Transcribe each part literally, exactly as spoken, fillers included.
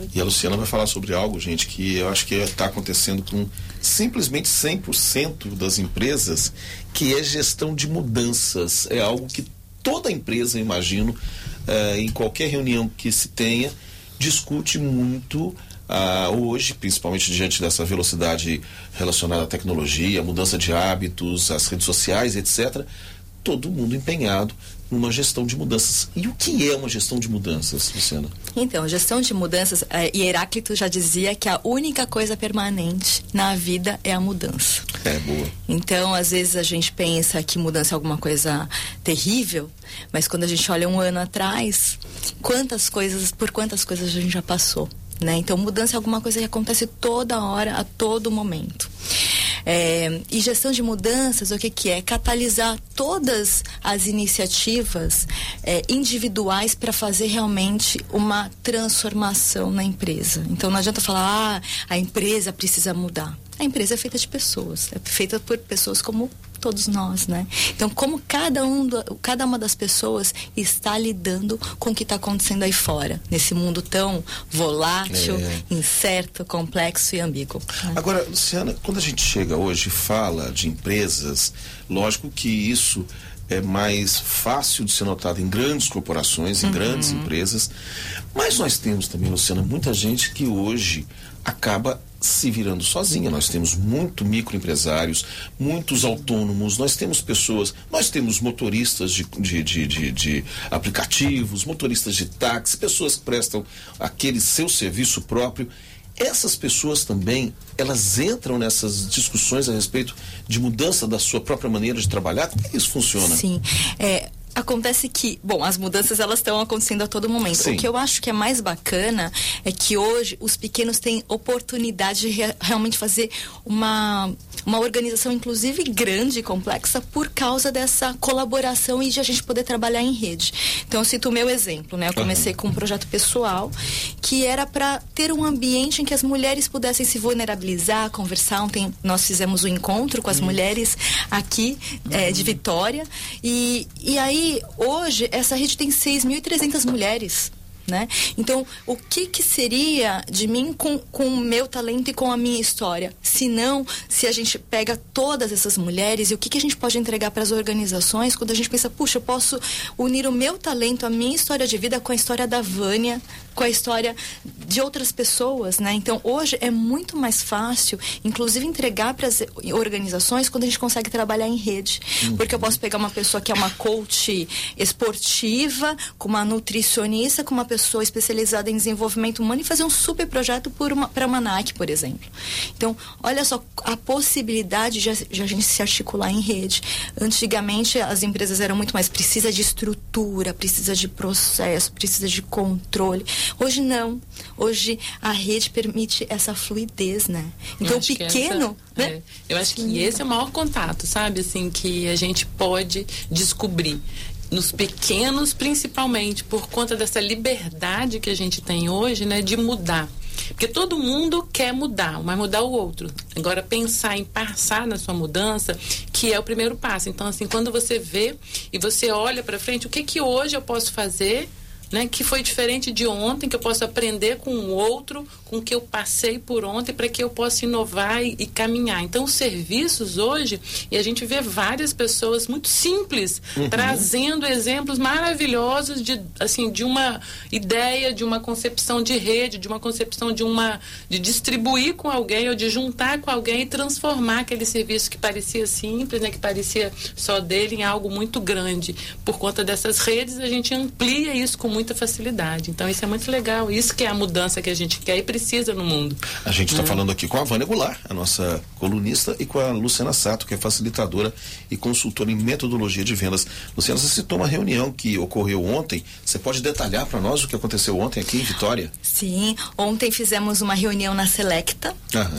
E a Luciana vai falar sobre algo, gente, que eu acho que está acontecendo com simplesmente cem por cento das empresas, que é gestão de mudanças. É algo que toda empresa, imagino, uh, em qualquer reunião que se tenha, discute muito uh, hoje, principalmente diante dessa velocidade relacionada à tecnologia, mudança de hábitos, as redes sociais, etcétera. Todo mundo empenhado numa gestão de mudanças. E o que é uma gestão de mudanças, Luciana? Então, gestão de mudanças, é, e Heráclito já dizia que a única coisa permanente na vida é a mudança. É, boa. Então, às vezes a gente pensa que mudança é alguma coisa terrível, mas quando a gente olha um ano atrás, quantas coisas, por quantas coisas a gente já passou, né? Então, mudança é alguma coisa que acontece toda hora, a todo momento. É, e gestão de mudanças, o que que é? Catalisar todas as iniciativas é, individuais para fazer realmente uma transformação na empresa. Então não adianta falar, ah, a empresa precisa mudar. A empresa é feita de pessoas, é feita por pessoas como todos nós, né? Então, como cada, um, cada uma das pessoas está lidando com o que está acontecendo aí fora, nesse mundo tão volátil, é. incerto, complexo e ambíguo. Né? Agora, Luciana, quando a gente chega hoje e fala de empresas, lógico que isso é mais fácil de ser notado em grandes corporações, em uhum. grandes empresas, mas nós temos também, Luciana, muita gente que hoje acaba se virando sozinha. Nós temos muito microempresários, muitos autônomos, nós temos pessoas, nós temos motoristas de, de, de, de, de aplicativos, motoristas de táxi, pessoas que prestam aquele seu serviço próprio. Essas pessoas também, elas entram nessas discussões a respeito de mudança da sua própria maneira de trabalhar? Como é que isso funciona? Sim, é... Acontece que, bom, as mudanças elas estão acontecendo a todo momento. Sim. O que eu acho que é mais bacana é que hoje os pequenos têm oportunidade de re- realmente fazer uma, uma organização, inclusive grande e complexa, por causa dessa colaboração e de a gente poder trabalhar em rede. Então, eu cito o meu exemplo, né? Eu comecei uhum. com um projeto pessoal que era para ter um ambiente em que as mulheres pudessem se vulnerabilizar, conversar. Ontem nós fizemos um encontro com as uhum. mulheres aqui uhum. é, de Vitória e, e aí hoje, essa rede tem seis mil e trezentas mulheres, né? Então, o que que seria de mim com, com o meu talento e com a minha história? Se não, se a gente pega todas essas mulheres e o que que a gente pode entregar para as organizações quando a gente pensa, puxa, eu posso unir o meu talento, a minha história de vida com a história da Vânia, com a história de outras pessoas, né? Então, hoje é muito mais fácil, inclusive, entregar para as organizações quando a gente consegue trabalhar em rede. Uhum. Porque eu posso pegar uma pessoa que é uma coach esportiva, com uma nutricionista, com uma pessoa especializada em desenvolvimento humano e fazer um super projeto para a Manac, por exemplo. Então, olha só a possibilidade de a, de a gente se articular em rede. Antigamente, as empresas eram muito mais, precisa de estrutura, precisa de processo, precisa de controle. Hoje não. Hoje a rede permite essa fluidez, né? Então o pequeno, essa, né? É, eu acho que esse é o maior contato, sabe? Assim, que a gente pode descobrir. Nos pequenos, principalmente, por conta dessa liberdade que a gente tem hoje, né? De mudar. Porque todo mundo quer mudar, mas mudar o outro. Agora, pensar em passar na sua mudança, que é o primeiro passo. Então, assim, quando você vê e você olha para frente, o que que hoje eu posso fazer, né, que foi diferente de ontem, que eu posso aprender com o outro, com o que eu passei por ontem, para que eu possa inovar e, e caminhar. Então, os serviços hoje, e a gente vê várias pessoas muito simples, uhum. trazendo exemplos maravilhosos de, assim, de uma ideia, de uma concepção de rede, de uma concepção de uma, de distribuir com alguém ou de juntar com alguém e transformar aquele serviço que parecia simples, né, que parecia só dele, em algo muito grande. Por conta dessas redes, a gente amplia isso com muita facilidade. Então, isso é muito legal. Isso que é a mudança que a gente quer e precisa no mundo. A gente está é. falando aqui com a Vânia Goulart, a nossa colunista, e com a Luciana Sato, que é facilitadora e consultora em metodologia de vendas. Luciana, você citou uma reunião que ocorreu ontem. Você pode detalhar para nós o que aconteceu ontem aqui em Vitória? Sim. Ontem fizemos uma reunião na Selecta, Aham.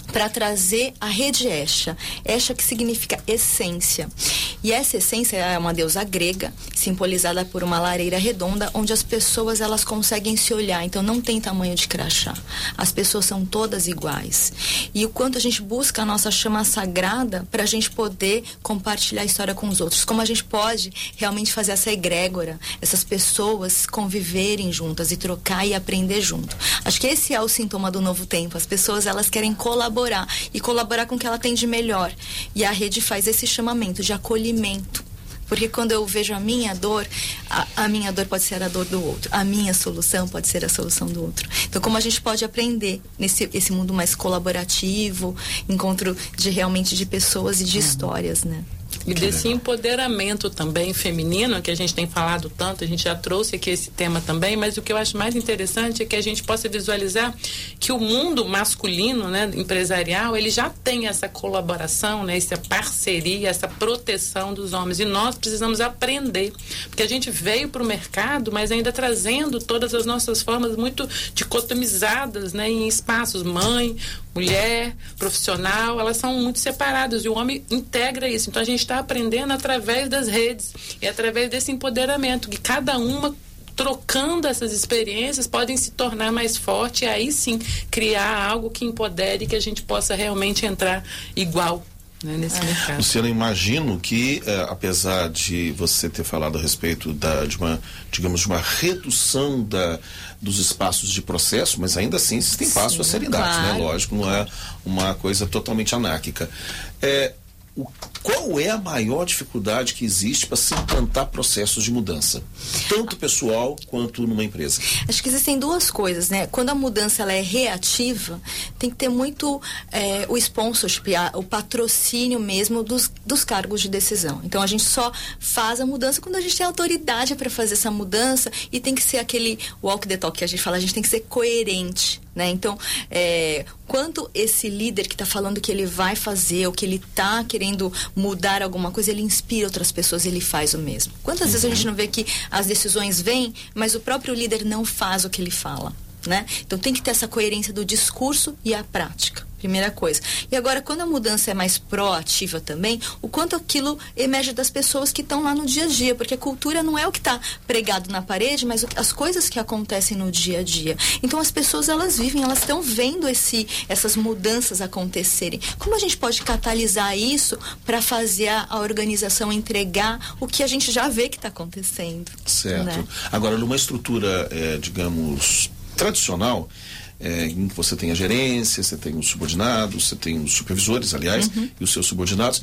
para trazer a rede Esha. Esha que significa essência. E essa essência é uma deusa grega, simbolizada por uma lareira redonda, onde as pessoas elas conseguem se olhar. Então não tem tamanho de crachá. As pessoas são todas iguais. E o quanto a gente busca a nossa chama sagrada para a gente poder compartilhar a história com os outros. Como a gente pode realmente fazer essa egrégora, essas pessoas conviverem juntas e trocar e aprender junto. Acho que esse é o sintoma do novo tempo. As pessoas elas querem colaborar e colaborar com o que ela tem de melhor. E a rede faz esse chamamento de acolhimento. Porque quando eu vejo a minha dor, a, a minha dor pode ser a dor do outro. A minha solução pode ser a solução do outro. Então, como a gente pode aprender nesse esse mundo mais colaborativo, encontro de realmente de pessoas e de histórias, né? E desse empoderamento também feminino, que a gente tem falado tanto, a gente já trouxe aqui esse tema também, mas o que eu acho mais interessante é que a gente possa visualizar que o mundo masculino, né, empresarial, ele já tem essa colaboração, né, essa parceria, essa proteção dos homens, e nós precisamos aprender, porque a gente veio para o mercado, mas ainda trazendo todas as nossas formas muito dicotomizadas, né, em espaços, mãe, mulher, profissional, elas são muito separadas, e o homem integra isso. Então a gente está aprendendo através das redes e através desse empoderamento, que cada uma trocando essas experiências podem se tornar mais forte e aí sim criar algo que empodere e que a gente possa realmente entrar igual, né, nesse é. mercado. Luciana, imagino que eh, apesar de você ter falado a respeito da, de uma, digamos, de uma redução da, dos espaços de processo, mas ainda assim existem passos a serem dados, claro. né? Lógico, não é uma coisa totalmente anárquica. É, o, qual é a maior dificuldade que existe para se implantar processos de mudança, tanto pessoal quanto numa empresa? Acho que existem duas coisas, né? Quando a mudança ela é reativa, tem que ter muito é, o sponsorship, a, o patrocínio mesmo dos, dos cargos de decisão. Então a gente só faz a mudança quando a gente tem autoridade para fazer essa mudança, e tem que ser aquele walk the talk que a gente fala, a gente tem que ser coerente, né? Então, é, quanto esse líder que está falando que ele vai fazer, ou que ele está querendo mudar alguma coisa, ele inspira outras pessoas, ele faz o mesmo. Quantas uhum. vezes a gente não vê que as decisões vêm, mas o próprio líder não faz o que ele fala, né? Então tem que ter essa coerência do discurso e a prática. Primeira coisa. E agora, quando a mudança é mais proativa também, o quanto aquilo emerge das pessoas que estão lá no dia a dia, porque a cultura não é o que está pregado na parede, mas as coisas que acontecem no dia a dia. Então as pessoas, elas vivem, elas estão vendo esse, essas mudanças acontecerem. Como a gente pode catalisar isso para fazer a, a organização entregar o que a gente já vê que está acontecendo? Certo. Né? Agora, numa estrutura, é, digamos, tradicional, É, em que você tem a gerência, você tem os subordinados, você tem os supervisores, aliás, uhum. e os seus subordinados.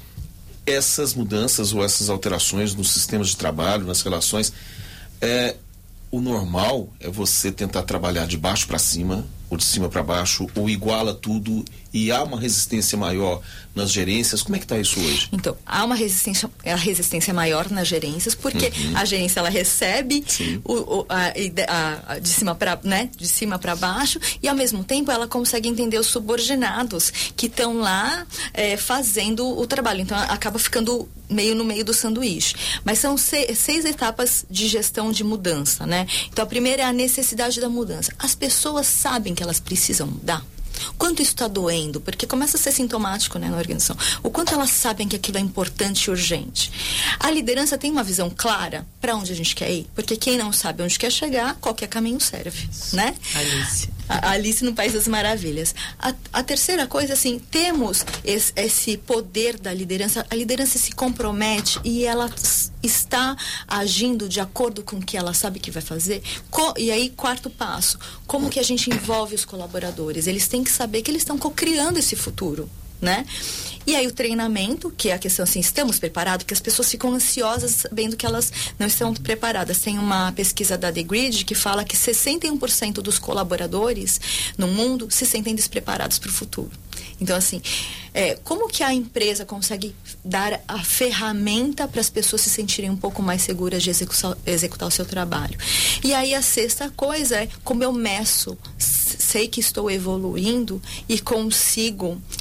Essas mudanças ou essas alterações nos sistemas de trabalho, nas relações, é, o normal é você tentar trabalhar de baixo para cima, ou de cima para baixo, ou iguala tudo, e há uma resistência maior nas gerências. Como é que está isso hoje? Então, há uma resistência, a resistência maior nas gerências, porque uhum. a gerência, ela recebe o, o, a, a, a, de cima para, né, de cima para baixo, e ao mesmo tempo ela consegue entender os subordinados que estão lá é, fazendo o trabalho. Então acaba ficando meio no meio do sanduíche. Mas são seis, seis etapas de gestão de mudança, né? Então a primeira é a necessidade da mudança. As pessoas sabem que elas precisam mudar. Quanto isso está doendo, porque começa a ser sintomático, né, na organização. O quanto elas sabem que aquilo é importante e urgente. A liderança tem uma visão clara para onde a gente quer ir, porque quem não sabe onde quer chegar, qualquer caminho serve, né? Alice. A Alice no País das Maravilhas. A, a terceira coisa, assim, temos esse, esse poder da liderança. A liderança se compromete e ela está agindo de acordo com o que ela sabe que vai fazer. Co- e aí, quarto passo, como que a gente envolve os colaboradores? Eles têm que saber que eles estão co-criando esse futuro, né? E aí o treinamento, que é a questão assim, estamos preparados? Porque as pessoas ficam ansiosas sabendo que elas não estão preparadas. Tem uma pesquisa da The Grid que fala que sessenta e um por cento dos colaboradores no mundo se sentem despreparados para o futuro. Então, assim, é, como que a empresa consegue dar a ferramenta para as pessoas se sentirem um pouco mais seguras de executar, executar o seu trabalho? E aí a sexta coisa é como eu meço, sei que estou evoluindo e consigo,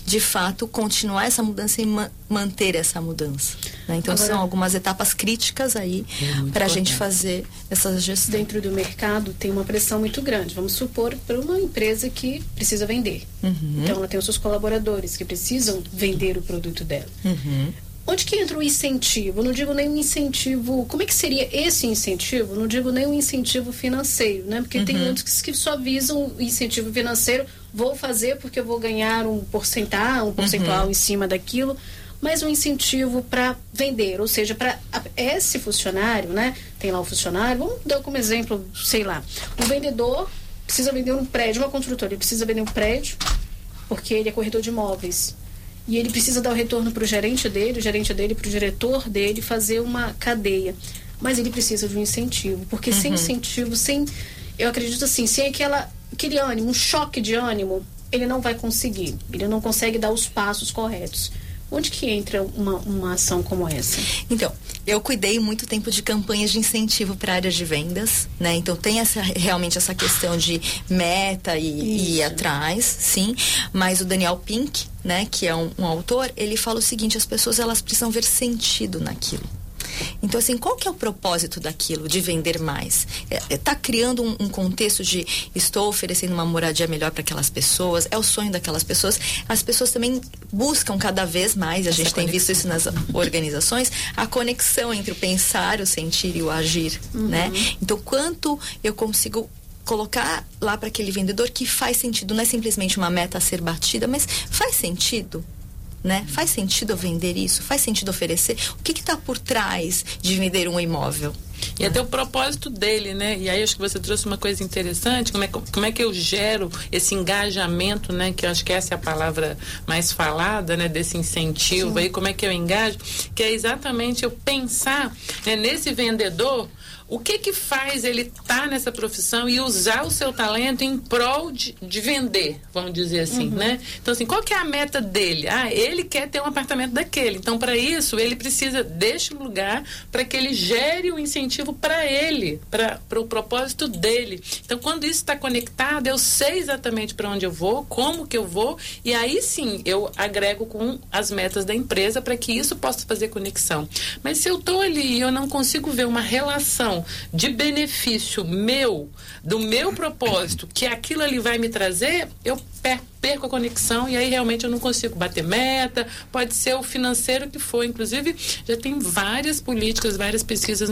de fato, continuar essa mudança e ma manter essa mudança. Né? Então, Agora, são algumas etapas críticas aí é para a gente fazer essa gestão. Dentro do mercado tem uma pressão muito grande. Vamos supor, para uma empresa que precisa vender. Uhum. Então, ela tem os seus colaboradores que precisam vender o produto dela. Uhum. Onde que entra o incentivo? Eu não digo nem um incentivo... Como é que seria esse incentivo? Eu não digo nem um incentivo financeiro, né? Porque uhum. tem muitos que só visam o incentivo financeiro. Vou fazer porque eu vou ganhar um percentual, um percentual uhum. em cima daquilo. Mas um incentivo para vender. Ou seja, para esse funcionário, né? Tem lá o funcionário. Vamos dar como exemplo, sei lá. O vendedor precisa vender um prédio, uma construtora. Ele precisa vender um prédio porque ele é corretor de imóveis. E ele precisa dar o retorno para o gerente dele, o gerente dele para o diretor dele, fazer uma cadeia. Mas ele precisa de um incentivo, porque uhum. sem incentivo, sem, eu acredito assim, sem aquela, aquele ânimo, um choque de ânimo, ele não vai conseguir, ele não consegue dar os passos corretos. Onde que entra uma, uma ação como essa? Então, eu cuidei muito tempo de campanhas de incentivo para a área de vendas, né? Então, tem essa, realmente essa questão de meta e, e ir atrás, sim. Mas o Daniel Pink, né, que é um, um autor, ele fala o seguinte: as pessoas, elas precisam ver sentido naquilo. Então, assim, qual que é o propósito daquilo, de vender mais? Está é, criando um, um contexto de estou oferecendo uma moradia melhor para aquelas pessoas, é o sonho daquelas pessoas. As pessoas também buscam cada vez mais, a Essa gente conexão. Tem visto isso nas organizações, a conexão entre o pensar, o sentir e o agir, uhum. né? Então, quanto eu consigo colocar lá para aquele vendedor que faz sentido, não é simplesmente uma meta a ser batida, mas faz sentido? Né? Faz sentido eu vender isso? Faz sentido oferecer? O que está por trás de vender um imóvel? E até o propósito dele, né? E aí acho que você trouxe uma coisa interessante, como é, como é que eu gero esse engajamento, né? Que eu acho que essa é a palavra mais falada, né? Desse incentivo. Sim. Aí como é que eu engajo? Que é exatamente eu pensar, né, nesse vendedor. O que que faz ele estar tá nessa profissão e usar o seu talento em prol de, de vender, vamos dizer assim, uhum. né? Então, assim, qual que é a meta dele? Ah, ele quer ter um apartamento daquele. Então, para isso, ele precisa deste lugar para que ele gere o incentivo para ele, para o propósito dele. Então, quando isso está conectado, eu sei exatamente para onde eu vou, como que eu vou, e aí sim, eu agrego com as metas da empresa para que isso possa fazer conexão. Mas se eu estou ali e eu não consigo ver uma relação de benefício meu, do meu propósito, que aquilo ali vai me trazer, eu perco a conexão e aí realmente eu não consigo bater meta. Pode ser o financeiro que for, inclusive já tem várias políticas, várias pesquisas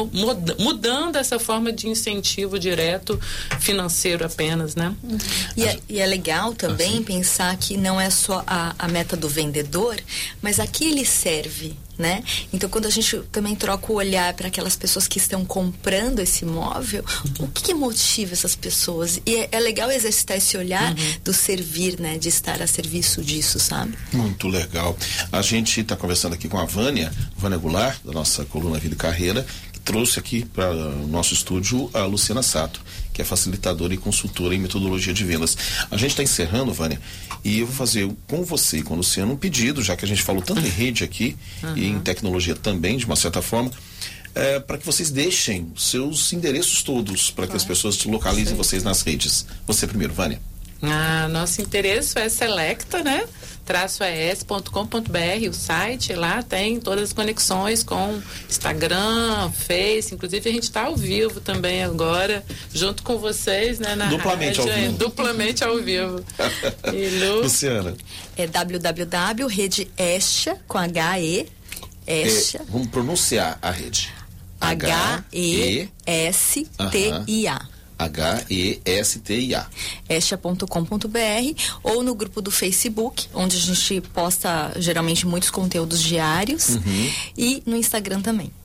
mudando essa forma de incentivo direto financeiro apenas, né? Uhum. E, é, e é legal também assim. Pensar que não é só a, a meta do vendedor, mas a que ele serve, né? Então, quando a gente também troca o olhar para aquelas pessoas que estão comprando esse imóvel, uhum. o que, que motiva essas pessoas? E é, é legal exercitar esse olhar uhum. do servir, né? De estar a serviço disso, sabe? Muito legal. A gente está conversando aqui com a Vânia, Vânia Goulart, da nossa coluna Vida e Carreira, que trouxe aqui para o nosso estúdio a Luciana Sato, que é facilitadora e consultora em metodologia de vendas. A gente está encerrando, Vânia, e eu vou fazer com você e com o Luciano um pedido, já que a gente falou tanto em rede aqui uhum. e em tecnologia também, de uma certa forma, é, para que vocês deixem seus endereços todos, para que as pessoas localizem Sim. vocês nas redes. Você primeiro, Vânia. Ah, nosso endereço é selecta, né? traço a s ponto com ponto b r, o site, lá tem todas as conexões com Instagram, Face, inclusive a gente está ao vivo também agora, junto com vocês, né, na duplamente rádio, ao vivo. É, duplamente ao vivo. E Lu... Luciana. É www ponto rede estia, com H E, estia. É, vamos pronunciar a rede. H E S T I A. H E S T I A. estia ponto com ponto b r ou no grupo do Facebook, onde a gente posta geralmente muitos conteúdos diários, uhum. e no Instagram também.